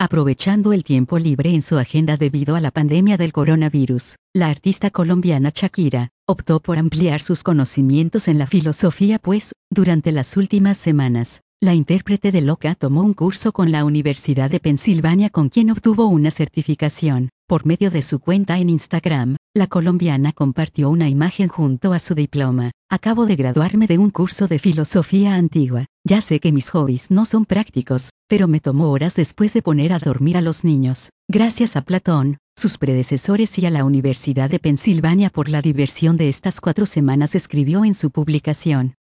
Aprovechando el tiempo libre en su agenda debido a la pandemia del coronavirus, la artista colombiana Shakira optó por ampliar sus conocimientos en la filosofía, pues, durante las últimas semanas, la intérprete de Loca tomó un curso con la Universidad de Pensilvania, con quien obtuvo una certificación. Por medio de su cuenta en Instagram, la colombiana compartió una imagen junto a su diploma. Acabo de graduarme de un curso de filosofía antigua. Ya sé que mis hobbies no son prácticos, pero me tomó horas después de poner a dormir a los niños. Gracias a Platón, sus predecesores y a la Universidad de Pensilvania por la diversión de estas 4 semanas, escribió en su publicación.